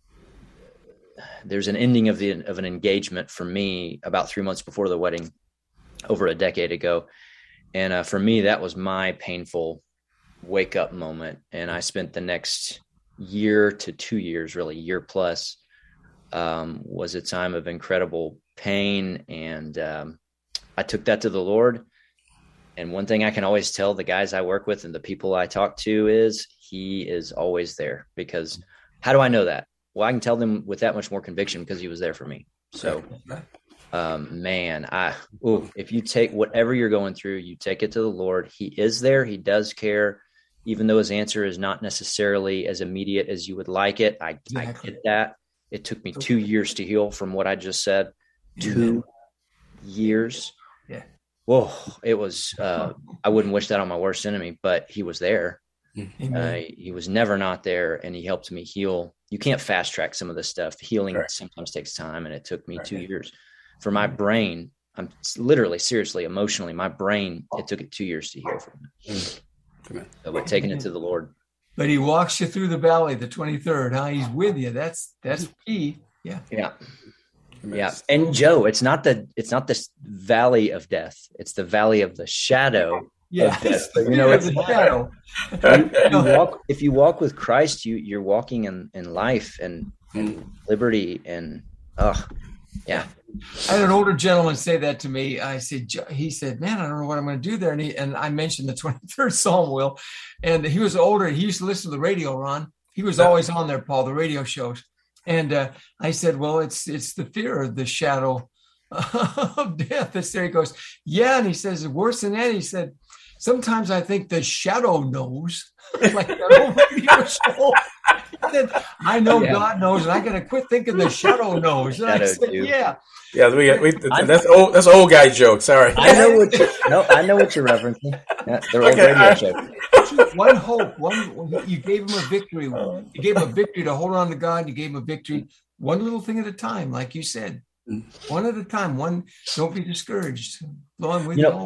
there's an ending of the of an engagement for me about three months before the wedding, over a decade ago. And uh, for me, that was my painful wake up moment. And I spent the next year to two years, really year plus, um, was a time of incredible pain. And um, I took that to the Lord. And one thing I can always tell the guys I work with and the people I talk to is he is always there. Because how do I know that? Well, I can tell them with that much more conviction because he was there for me. So, um, man, I, ooh, if you take whatever you're going through, you take it to the Lord. He is there. He does care, even though his answer is not necessarily as immediate as you would like it. I, exactly. I get that. It took me two years to heal from what I just said. Two years. Yeah. Whoa, it was, uh, I wouldn't wish that on my worst enemy, but he was there. Uh, he was never not there, and he helped me heal. You can't fast track some of this stuff. Healing right. sometimes takes time, and it took me right. two years. For my brain, I'm literally, seriously, emotionally, my brain, it took it two years to heal from it. Mm. So we're taking it to the Lord. But he walks you through the valley, the twenty-third. Huh? He's with you. That's that's key. Yeah. Yeah. Yeah. And Joe, it's not the it's not this valley of death. It's the valley of the shadow. Yeah, you know, it's the shadow. you, you walk, if you walk with Christ, you you're walking in, in life and, and liberty and oh, yeah. I had an older gentleman say that to me. I said, he said, "Man, I don't know what I'm going to do there." And he, and I mentioned the twenty-third Psalm, Will, and he was older. He used to listen to the radio. Ron, he was always on there, Paul, the radio shows. And uh, I said, "Well, it's it's the fear of the shadow of death that's there." He goes, "Yeah," and he says, "Worse than that," he said, "Sometimes I think the shadow knows." Like that radio show. He said, "I know yeah. God knows, and I got to quit thinking the shadow knows." And shadow I said, too. "Yeah, yeah." We, we, that's old. That's old guy joke. Sorry. I know what. You, no, I know what you're referencing. Yeah, they're old okay, radio I, jokes. One hope. One. You gave him a victory. You gave him a victory to hold on to God. You gave him a victory, one little thing at a time, like you said. One at a time. One. Don't be discouraged. Lord, we you know.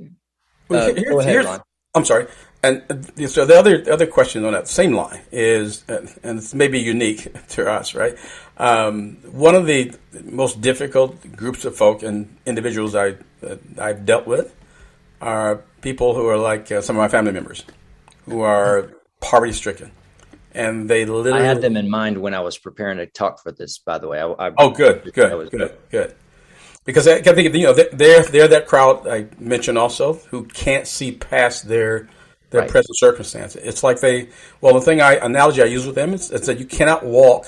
Uh, here's, go ahead, here's, Ron. I'm sorry. And uh, so the other the other question on that same line is, uh, and it's maybe unique to us, right? Um, one of the most difficult groups of folk and individuals I uh, I've dealt with are people who are like uh, some of my family members, who are poverty stricken, and they literally. I had them in mind when I was preparing to talk for this. By the way, I, I oh, good, good, good, good. Because I can think, you know, they're they're that crowd I mentioned also who can't see past their their right. present circumstance. It's like they, well, the thing I analogy I use with them is, is that you cannot walk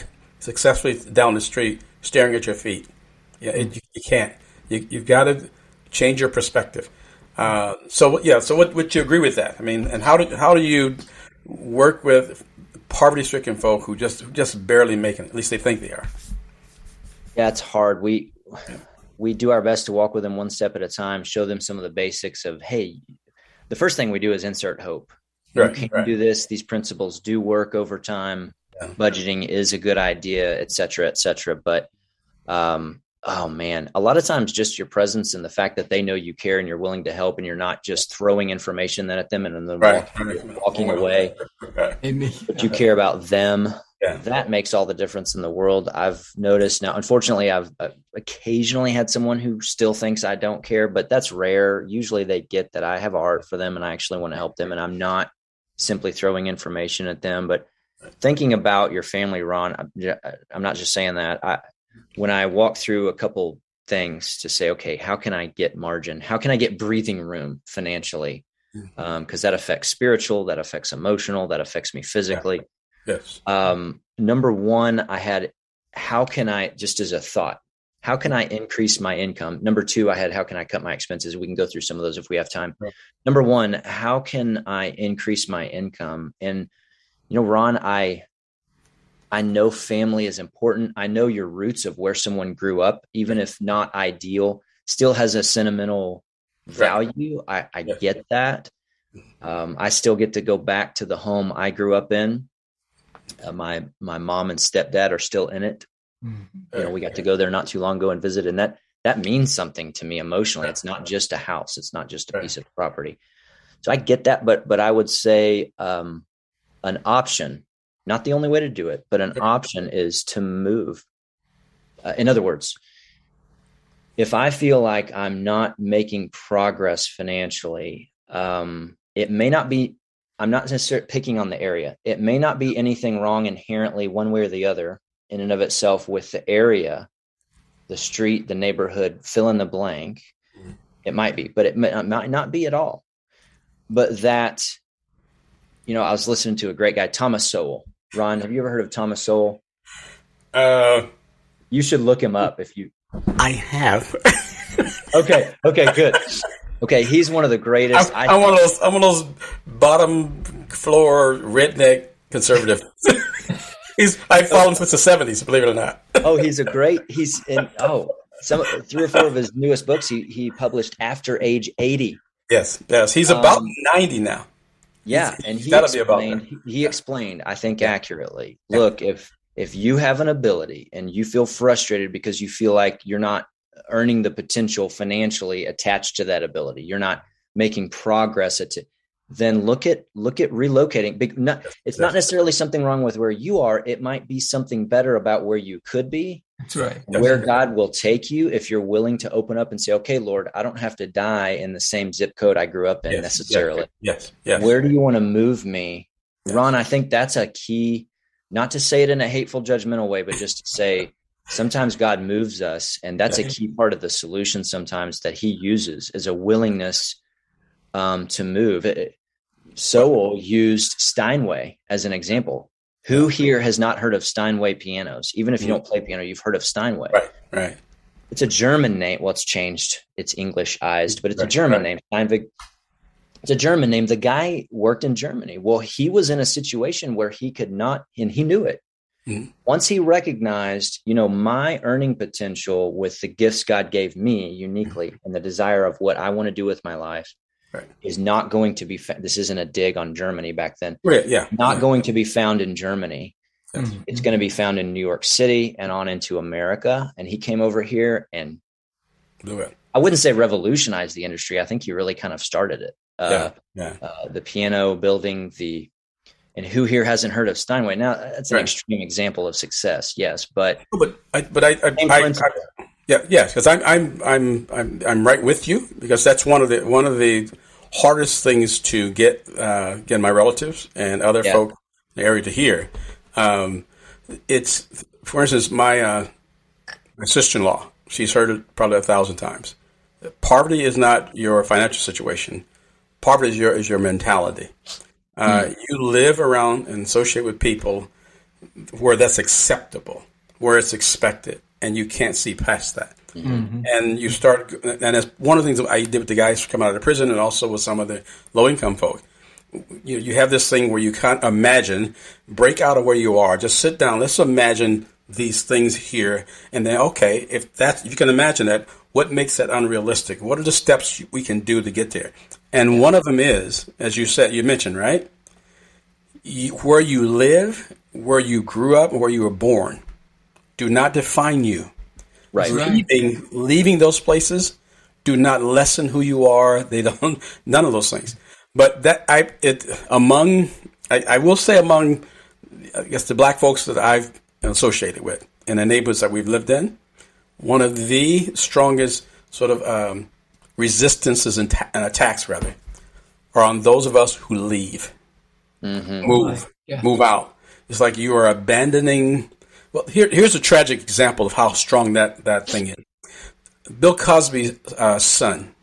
successfully down the street staring at your feet. Yeah, it, you, you can't. You, you've got to change your perspective. Uh, so yeah, so what would you agree with that? I mean, and how do how do you work with poverty-stricken folk who just who just barely make it? At least they think they are. Yeah, it's hard. We we do our best to walk with them one step at a time. Show them some of the basics of, hey, the first thing we do is insert hope. Right, you can right. do this. These principles do work over time. Yeah. Budgeting is a good idea, et cetera, et cetera. But um, oh man, a lot of times just your presence and the fact that they know you care and you're willing to help and you're not just throwing information at them and then Right, walking, right. walking away, Right. but you care about them. Yeah. That makes all the difference in the world. I've noticed now, unfortunately, I've uh, occasionally had someone who still thinks I don't care, but that's rare. Usually they get that I have a heart for them and I actually want to help them. And I'm not simply throwing information at them, but thinking about your family, Ron, I'm, I'm not just saying that. I, when I walk through a couple things to say, okay, how can I get margin? How can I get breathing room financially? Um, cause that affects spiritual, that affects emotional, that affects me physically. Yeah. Yes. Um, number one, I had, how can I, just as a thought, how can I increase my income? Number two, I had, how can I cut my expenses? We can go through some of those if we have time. Right. Number one, how can I increase my income? And, you know, Ron, I, I know family is important. I know your roots of where someone grew up, even if not ideal, still has a sentimental value. I, I Yes. get that. Um, I still get to go back to the home I grew up in. Uh, my my mom and stepdad are still in it. Mm-hmm. You know, we got to go there not too long ago and visit, and that that means something to me emotionally. It's not just a house; it's not just a piece of property. So I get that, but but I would say um, an option, not the only way to do it, but an option is to move. Uh, in other words, if I feel like I'm not making progress financially, um, it may not be. I'm not necessarily picking on the area. It may not be anything wrong inherently one way or the other in and of itself with the area, the street, the neighborhood, fill in the blank. It might be, but it may, it might not be at all. But that, you know, I was listening to a great guy, Thomas Sowell. Ron, have you ever heard of Thomas Sowell? Uh, You should look him up if you. I have. Okay. Okay, good. Okay. He's one of the greatest. I'm, I I'm one of those. I'm one of those bottom floor redneck conservative. He's. I followed him since the seventies. Believe it or not. Oh, he's a great, he's in, oh, some three or four of his newest books he, he published after age eighty. Yes. Yes. He's about Um, ninety now. Yeah. He's- And he's he gotta be about explained, that. he, he explained, I think accurately, look, if, if you have an ability and you feel frustrated because you feel like you're not earning the potential financially attached to that ability, you're not making progress at it, then look at, look at relocating. Big, not, it's not necessarily something wrong with where you are. It might be something better about where you could be. That's right. Where God will take you if you're willing to open up and say, okay, Lord, I don't have to die in the same zip code I grew up in Yes. necessarily. Yes. Yes. Where do you want to move me? Ron, I think that's a key, not to say it in a hateful, judgmental way, but just to say sometimes God moves us. And that's a key part of the solution sometimes that he uses is a willingness um, to move. It, Sowell used Steinway as an example. Who here has not heard of Steinway pianos? Even if you don't play piano, you've heard of Steinway. Right. Right. It's a German name. Well, it's changed. It's Englishized, but it's a Right, German right. name. Steinway. It's a German name. The guy worked in Germany. Well, he was in a situation where he could not, and he knew it. Mhm. Once he recognized, you know, my earning potential with the gifts God gave me uniquely and the desire of what I want to do with my life Right. is not going to be, fa- this isn't a dig on Germany back then, Right. Yeah. not yeah. going to be found in Germany. Mhm. It's going to be found in New York City and on into America. And he came over here and Do it. I wouldn't say revolutionized the industry. I think he really kind of started it. Uh, Yeah. Yeah. uh, the piano building, the, and who here hasn't heard of Steinway? Now that's an Right. extreme example of success. Yes. But But I. But I. I, Same I, I principle. yeah. Yes. Because I'm. I'm. I'm. I'm. I'm right with you because that's one of the one of the hardest things to get uh, get my relatives and other Yeah. folk in the area to hear. Um, it's, for instance, my uh, my sister-in-law. She's heard it probably a thousand times. Poverty is not your financial situation. Poverty is your is your mentality. Uh, Hmm. You live around and associate with people where that's acceptable. where it's expected, and you can't see past that. Mm-hmm. And you start, and that's one of the things that I did with the guys who come out of prison, and also with some of the low-income folk. You, you have this thing where you can't imagine, break out of where you are, just sit down. Let's imagine these things here, and then okay, if that's if you can imagine that, what makes that unrealistic? What are the steps we can do to get there? And one of them is, as you said, you mentioned, right, you, where you live, where you grew up, and where you were born, do not define you. Right. Leaving, leaving those places do not lessen who you are. They don't. None of those things. But that I it among I, I will say among I guess the black folks that I've associated with in the neighborhoods that we've lived in, one of the strongest sort of um, resistances and, ta- and attacks rather are on those of us who leave, Mm-hmm. move, Yeah. move out. It's like you are abandoning. Well, here, here's a tragic example of how strong that, that thing is. Bill Cosby's uh, son.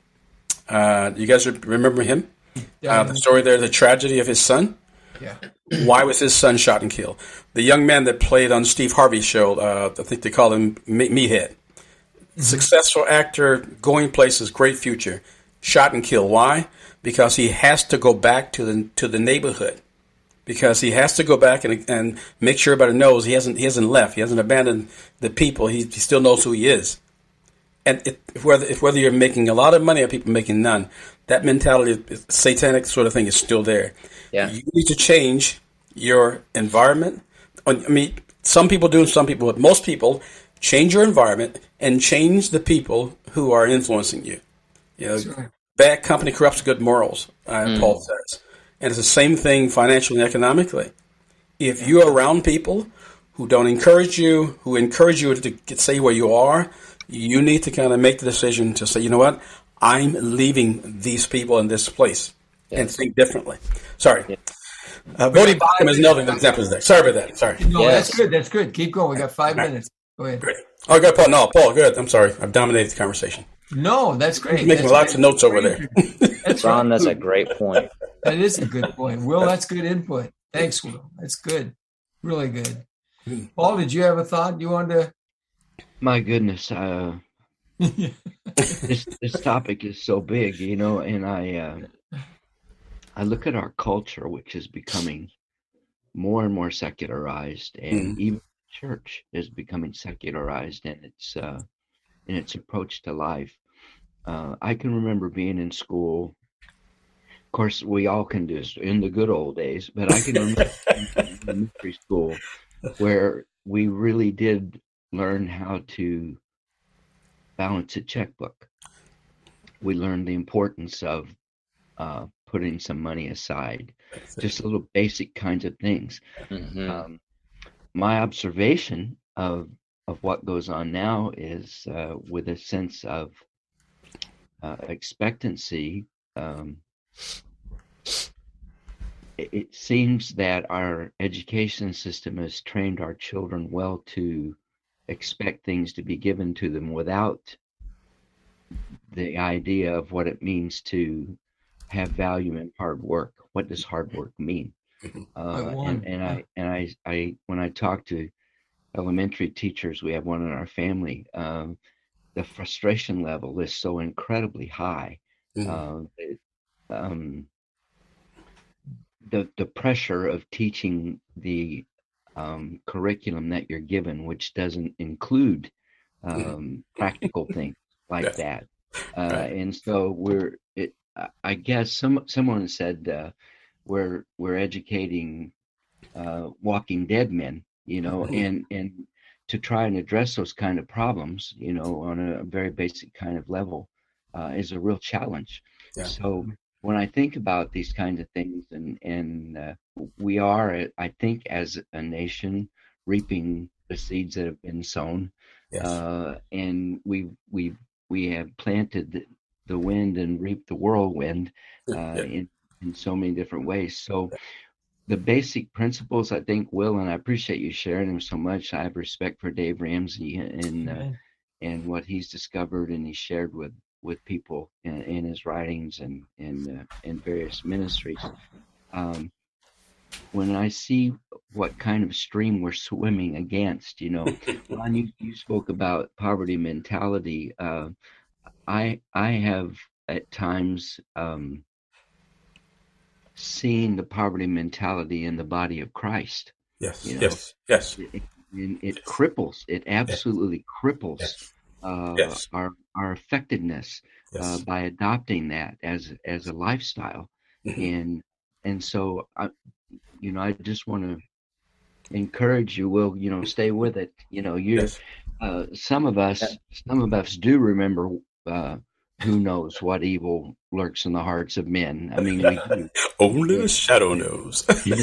Uh, you guys remember him? Yeah. Uh, the story there, the tragedy of his son. Yeah. Why was his son shot and killed? The young man that played on Steve Harvey's show, uh, I think they call him Me- Meathead. Mm-hmm. Successful actor, going places, great future. Shot and killed. Why? Because he has to go back to the to the neighborhood. Because he has to go back and and make sure everybody knows he hasn't he hasn't left. He hasn't abandoned the people. He, he still knows who he is. And it, if whether if whether you're making a lot of money or people making none, that mentality, satanic sort of thing, is still there. Yeah. You need to change your environment. I mean, some people do, some people, but most people change your environment and change the people who are influencing you. You know, Sure. bad company corrupts good morals, uh, Mm. Paul says. And it's the same thing financially and economically. If you're around people who don't encourage you, who encourage you to get, stay where you are, you need to kind of make the decision to say, you know what, I'm leaving these people in this place Yes. and think differently. Sorry. Yeah. Uh, Bodie Bacham is another example of that. Sorry about that. Sorry. No, Yes. that's good. That's good. Keep going. We got five minutes. Go ahead. Great. Oh, good, Paul. No, Paul, good. I'm sorry. I've dominated the conversation. No, that's great. Making That's lots great. of notes over there. That's Ron, right. that's a great point. That is a good point. Will, that's good input. Thanks, Will. That's good. Really good. Paul, did you have a thought you wanted My goodness, uh, to? this this topic is so big, you know, and I uh, I look at our culture, which is becoming more and more secularized, and Mhm. even church is becoming secularized in its uh, in its approach to life. Uh, I can remember being in school. Of course, we all can do this in the good old days, but I can remember being in elementary school where we really did learn how to balance a checkbook. We learned the importance of uh, putting some money aside, just little basic kinds of things. Mhm. Um, my observation of of what goes on now is uh, with a sense of uh, expectancy. Um, it, it seems that our education system has trained our children well to expect things to be given to them without the idea of what it means to have value in hard work. What does hard work mean? Uh, one. and and I and I I when I talk to elementary teachers, we have one in our family. Um, the frustration level is so incredibly high. Mhm. Uh, it, um, the the pressure of teaching the um, curriculum that you're given, which doesn't include um, practical things like Yeah. that, uh, Right. and so we're. It, I- I guess some someone said uh, we're we're educating uh, Walking Dead men, you know, Mhm. and and to try and address those kind of problems, you know, on a very basic kind of level, uh, is a real challenge. Yeah. So when I think about these kinds of things, and and uh, we are, I think, as a nation, reaping the seeds that have been sown, Yes. uh, and we we we have planted the, the wind and reaped the whirlwind uh, Yeah. in in so many different ways. So the basic principles, I think, Will, and I appreciate you sharing them so much. I have respect for Dave Ramsey and uh, and what he's discovered and he shared with with people in, in his writings and in uh, in various ministries. Um, when I see what kind of stream we're swimming against, you know, Ron, you, you spoke about poverty mentality. Uh, I I have at times um, seen the poverty mentality in the body of Christ. Yes, you know? yes, yes. It, it, it cripples. It absolutely yes. cripples yes. Uh, yes. our our effectiveness yes. uh, by adopting that as as a lifestyle, mm-hmm. and and so I, you know, I just want to encourage you. Will you know stay with it? You know, you yes. uh, some of us some of us do remember. Uh, who knows what evil lurks in the hearts of men? I mean, we do. Only the shadow knows.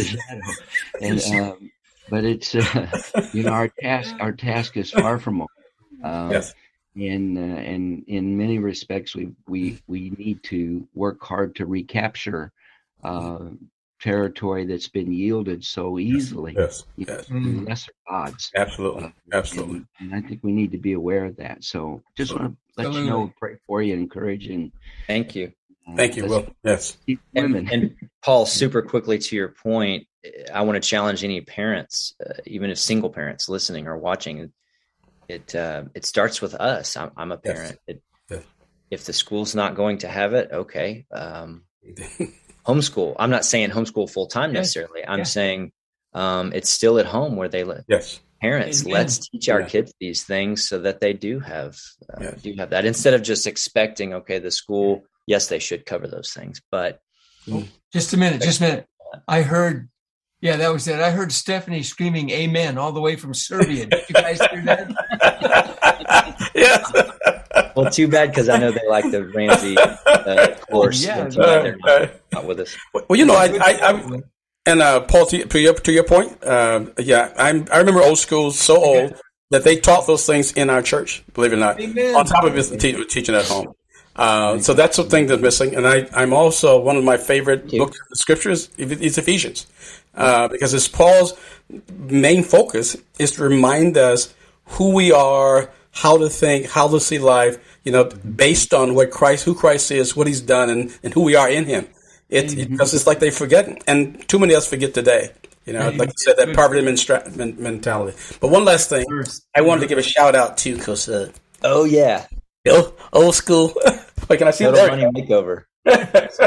and um, but it's uh, you know our task our task is far from over. Um, yes. And uh, and in many respects, we we we need to work hard to recapture uh, territory that's been yielded so easily. Yes, yes. In lesser odds. Absolutely, uh, absolutely. And, and I think we need to be aware of that. So just want to let Absolutely. you know, pray for you, encourage you. Thank you. Uh, Thank you, Will. Yes. And, and Paul, super quickly to your point, I want to challenge any parents, uh, even if single parents listening or watching. It uh, it starts with us. I'm, I'm a parent. Yes. It, yes. If the school's not going to have it, okay. Um, homeschool. I'm not saying homeschool full time necessarily. I'm yeah. saying um, it's still at home where they live. Yes. Parents, Amen. Let's teach our yeah. kids these things so that they do have uh, yes. do have that instead of just expecting. Okay, the school, yes, they should cover those things, but oh, just a minute, just a minute. I heard. Yeah, that was it. I heard Stephanie screaming "Amen" all the way from Serbia. Did you guys hear that? Yes. Well, too bad because I know they like the Ramsey uh, course. Yeah, too bad they're not, not with us. Well, you know, I, I, I and uh, Paul, to, to your to your point, uh, yeah, I'm. I remember old school so old okay. that they taught those things in our church. Believe it or not, Amen. On top of it, te- teaching at home. Uh, so that's the thing that's missing. And I, I'm also one of my favorite books of scriptures is Ephesians. Uh, because it's Paul's main focus is to remind us who we are, how to think, how to see life, you know, based on what Christ, who Christ is, what he's done, and, and who we are in him. It, mm-hmm. because it's like they forget, and too many of us forget today. You know, like you said, that poverty mentality. But one last thing, I wanted to give a shout out to, because, uh, oh yeah, old, old school. Wait, can I see Total there? Money makeover. It's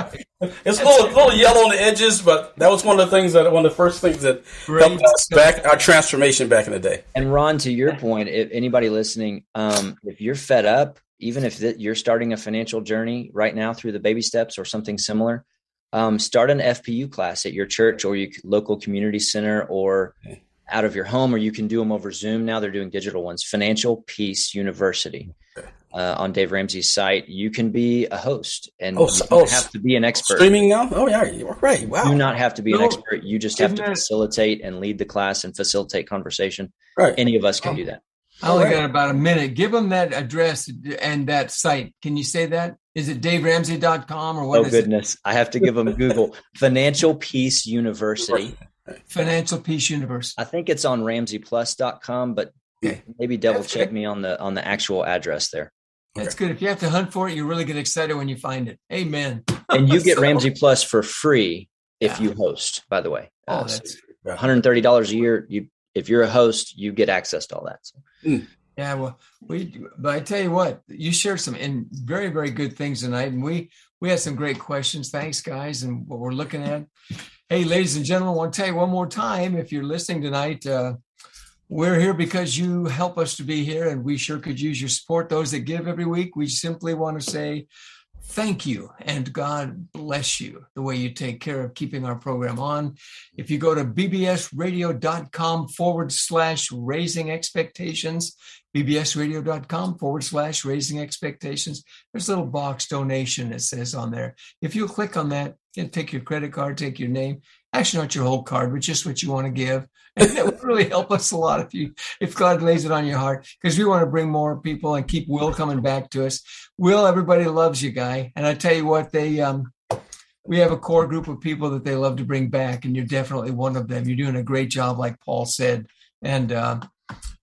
a little, little yellow on the edges, but that was one of the things that one of the first things that Great. helped us back our transformation back in the day. And Ron, to your point, if anybody listening, um, if you're fed up, even if th- you're starting a financial journey right now through the baby steps or something similar, um, start an F P U class at your church or your local community center or okay. out of your home, or you can do them over Zoom. Now they're doing digital ones. Financial Peace University. Okay. Uh, on Dave Ramsey's site, you can be a host, and oh, you oh, don't have to be an expert. Streaming now? Oh, yeah, you're right. Wow. You do not have to be no, an expert. You just have to that... facilitate and lead the class and facilitate conversation. Right. Any of us can oh, do that. I only right. got about a minute. Give them that address and that site. Can you say that? Is it dave ramsey dot com or what? Oh, is goodness. It? I have to give them Google. Financial Peace University. Financial Peace University. I think it's on ramsey plus dot com, but okay. maybe double That's check good. me on the on the actual address there. That's good. If you have to hunt for it, you really get excited when you find it. Amen. And you get so, Ramsey Plus for free if yeah. you host, by the way. Oh, uh, that's so one hundred thirty dollars a year. You, if you're a host, you get access to all that. So. Mm. Yeah, well, we. But I tell you what, you shared some in very, very good things tonight, and we we had some great questions. Thanks, guys, and what we're looking at. Hey, ladies and gentlemen, I want to tell you one more time, if you're listening tonight. Uh, We're here because you help us to be here, and we sure could use your support. Those that give every week, we simply want to say thank you, and God bless you the way you take care of keeping our program on. If you go to bbsradio.com forward slash raising expectations, bbsradio.com forward slash raising expectations, there's a little box donation that says on there. If you click on that, you take your credit card, take your name, actually not your whole card, but just what you want to give. And that would really help us a lot if you, if God lays it on your heart, because we want to bring more people and keep Will coming back to us. Will, everybody loves you, guy. And I tell you what, they, um, we have a core group of people that they love to bring back, and you're definitely one of them. You're doing a great job, like Paul said. And uh,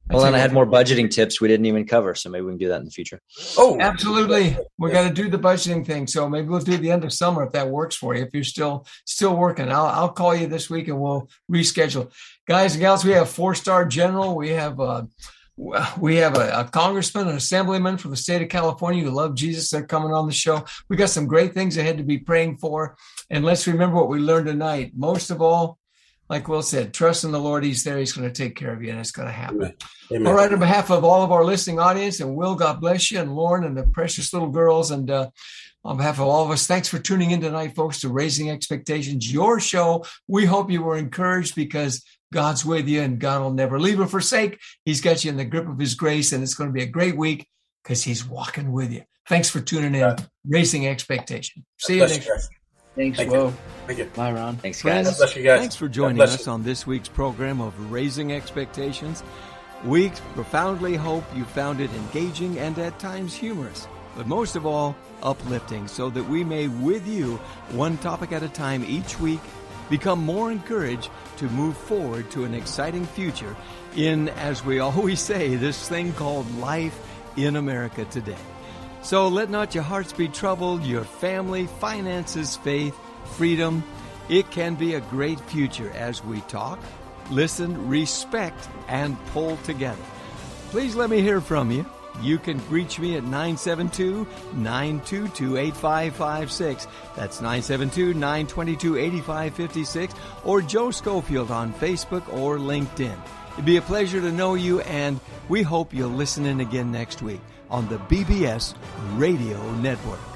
Well, and I had more budgeting tips we didn't even cover, so maybe we can do that in the future. Oh, absolutely. We got to do the budgeting thing. So maybe we'll do the end of summer if that works for you. If you're still still working, I'll I'll call you this week and we'll reschedule. Guys and gals, we have four-star general. We have a we have a, a congressman, an assemblyman from the state of California who love Jesus. They're coming on the show. We got some great things ahead to be praying for. And let's remember what we learned tonight. Most of all, like Will said, trust in the Lord. He's there. He's going to take care of you, and it's going to happen. Amen. Amen. All right. On behalf of all of our listening audience, and Will, God bless you, and Lauren and the precious little girls, and uh, on behalf of all of us, thanks for tuning in tonight, folks, to Raising Expectations, your show. We hope you were encouraged because God's with you, and God will never leave or forsake. He's got you in the grip of his grace, and it's going to be a great week because he's walking with you. Thanks for tuning in. God. Raising Expectation. See you next week. Thanks, Thank Will. you. Thank you. Bye, Ron. Thanks, Friends, guys. bless you guys. Thanks for joining God bless us you. on this week's program of Raising Expectations. We profoundly hope you found it engaging and at times humorous, but most of all, uplifting, so that we may, with you, one topic at a time each week, become more encouraged to move forward to an exciting future in, as we always say, this thing called life in America today. So let not your hearts be troubled, your family, finances, faith, freedom. It can be a great future as we talk, listen, respect, and pull together. Please let me hear from you. You can reach me at nine seven two, nine two two, eight five five six. That's nine seven two, nine two two, eight five five six, or Joe Schofield on Facebook or LinkedIn. It'd be a pleasure to know you, and we hope you'll listen in again next week on the B B S Radio Network.